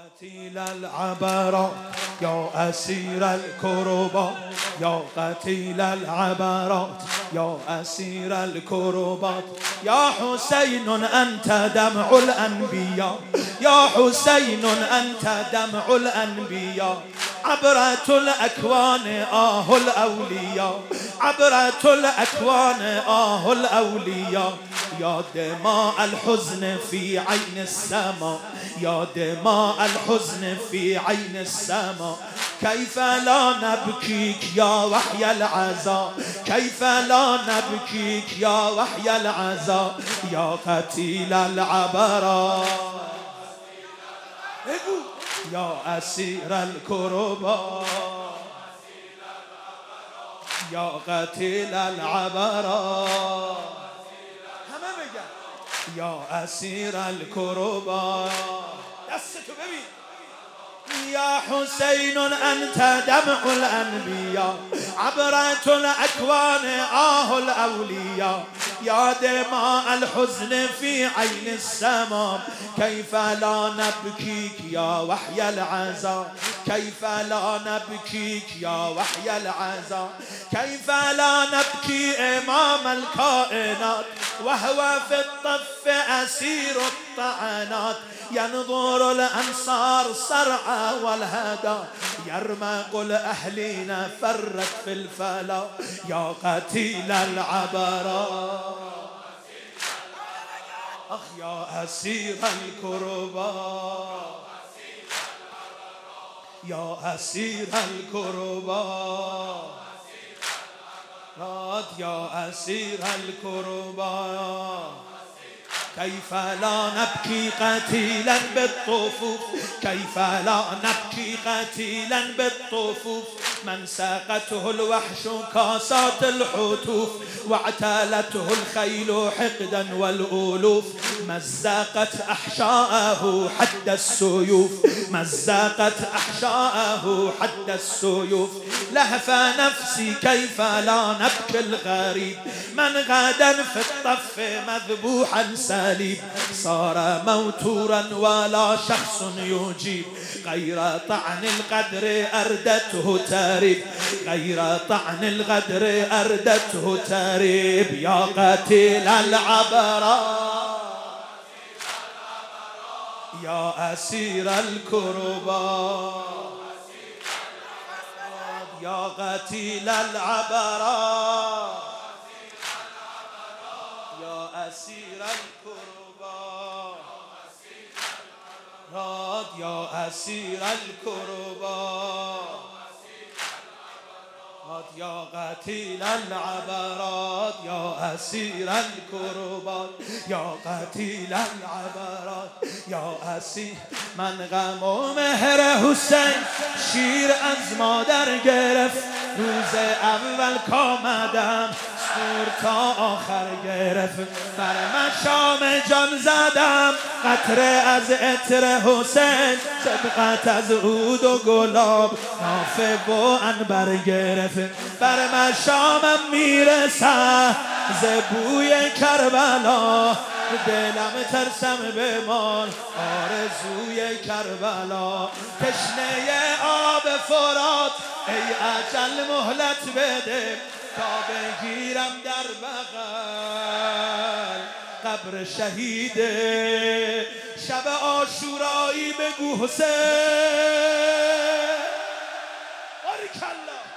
قتيل العبرات يا أسير الكربات يا قتيل العبرات يا أسير الكربات يا حسين أنت دمع الأنبياء يا حسين أنت دمع الأنبياء عبرة الأكوان الأولياء عبرة الأكوان الأولياء يا دماء الحزن في عين السماء يا دماء الحزن في عين السماء كيف لا نبكيك يا وحي العزاء كيف لا نبكيك يا وحي العزاء يا قتيل العبرات يا أسير الكربات يا قتيل العبرات يا أسير الكربات دستو ببین يا حسين أنت دمع الأنبياء عبرة الأكوان الأولياء يا دماء الحزن في عين السماء كيف لا نبكيك يا وحي العزاء كيف لا نبكيك يا وحي العزاء كيف لا نبكي إمام الكائنات وهو في الطف أسير الطعنات ينظر الأنصار صرعى والهدى يرمق الأهلين فرت في الفلا يا قتيل العبرات أخ يا أسير الكربات يا أسير الكربات يا أسير الكربات كيف لا نبكي قتيلا بالطفوف كيف لا نبكي قتيلا بالطفوف من ساقته الوحش كاسات الحتوف واعتالته الخيل حقدا والألوف مزقت أحشاءه حد السيوف مزقت أحشاءه حد السيوف لهف نفسي كيف لا نبكي الغريب من غدا في الطف مذبوحا سليب صار موتورا ولا شخص يجيب غير طعن القدر أردته تاريب غير طعن الغدر أردته تاريب يا قتيل العبرات يا أسير الكربات يا قتيل العبرات يا أسير الكربات يا أسير الكربات يا قتيل العبرات يا أسير الكربات يا قتيل العبرات يا أسير من غم و مهر حسین شیر از مادر گرفت روز اول کامدم سور تا آخر گرفت بر مشام جان زدم قطره از عطر حسین سبقت از عود و گلاب نافه و عنبر گرفت بر مشامم میرسم ز بوی کربلا دلم ترسم بمان آرزوی کربلا تشنه آب فرات ای اجل مهلت بده تا بگیرم در بغل قبر شهیده شب عاشورایی بگو حسین بارک الله